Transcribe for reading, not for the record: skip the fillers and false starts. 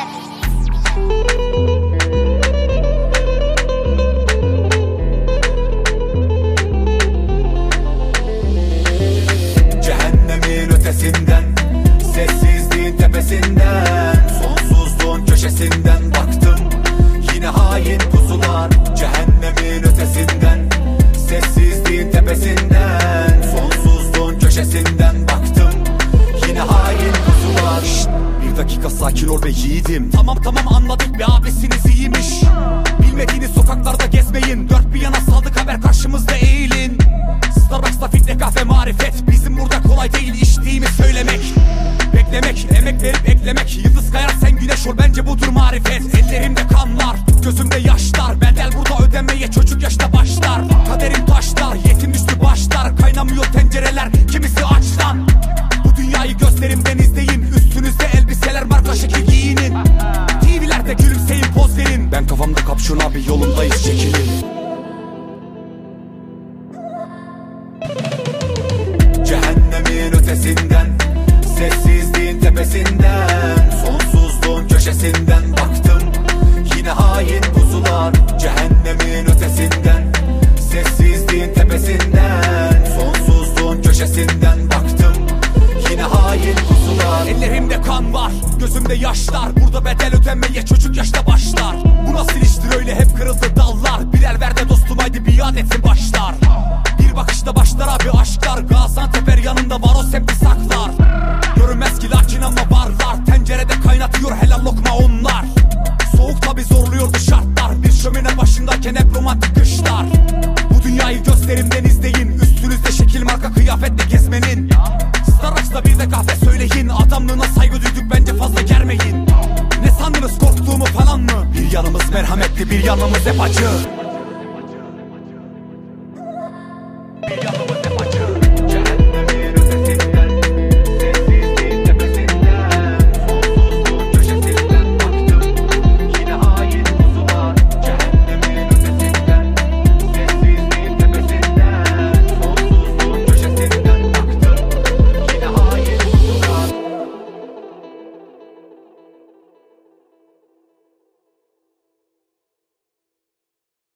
Cehennemin ötesinden, sessizliğin tepesinden, sonsuzluğun köşesinden baktım, yine hain pusular. Cehennemin ötesinden, sessizliğin tepesinden, sonsuzluğun köşesinden baktım, yine hain pusular. Şşt, bir dakika sakin ol be yiğidim. Tamam anladık be, abisiniz iyiymiş. Bilmediğiniz sokaklarda gezmeyin, dört bir yana saldık haber, karşımızda eğilin. Starbucks'ta filtre kahve marifet, bizim burada kolay değil içtiğimi söylemek. Beklemek, emek verip eklemek, yıldız kayar sen güneş ol, bence budur marifet. Ellerimde kanlar, gözümde yaşlar, bedel burada ödemeye çocuk yaşta başlar. Kaderim taşlar, yetim üstü başlar, kaynamıyor tencereler, kimisi açtan. Bu dünyayı gözlerimden izleyin, üstünüzde elbiseler marka şekil giyinin. TV'lerde gülümseyin, poz verin, ben kafamda kapşon abi, yolundayız çekilin. Cehennemin ötesinden, sessizliğin tepesinden, sonsuzluğun köşesinden baktım, yine hain pusular. Cehennemin ötesinden, sessizliğin tepesinden, sonsuzluğun köşesinden baktım, yine hain pusular. Ellerimde kan var, gözümde yaşlar, burada bedel ödemeye çocuk yaşta başlar. Bu nasıl iştir öyle, hep kırıldı dallar, birer ver de dostum haydi biat etsin başlar. Bir bakışta başlar abi aşklar, Gaziantep yanında var o semti saklar. Görünmez ki lakin ama varlar, tencerede kaynatıyor helal lokma onlar. Soğuk tabi zorluyordu şartlar, bir şömine başındayken hep romantik kışlar. Bu dünyayı gözlerimden izleyin, üstünüzde şekil marka kıyafetle gezmenin. Starbucks'ta bir de kahve söyleyin, adamlığına saygı duyduk bence fazla germeyin. Ne sandınız korktuğumu falan mı? Bir yanımız merhametli, bir yanımız hep acı.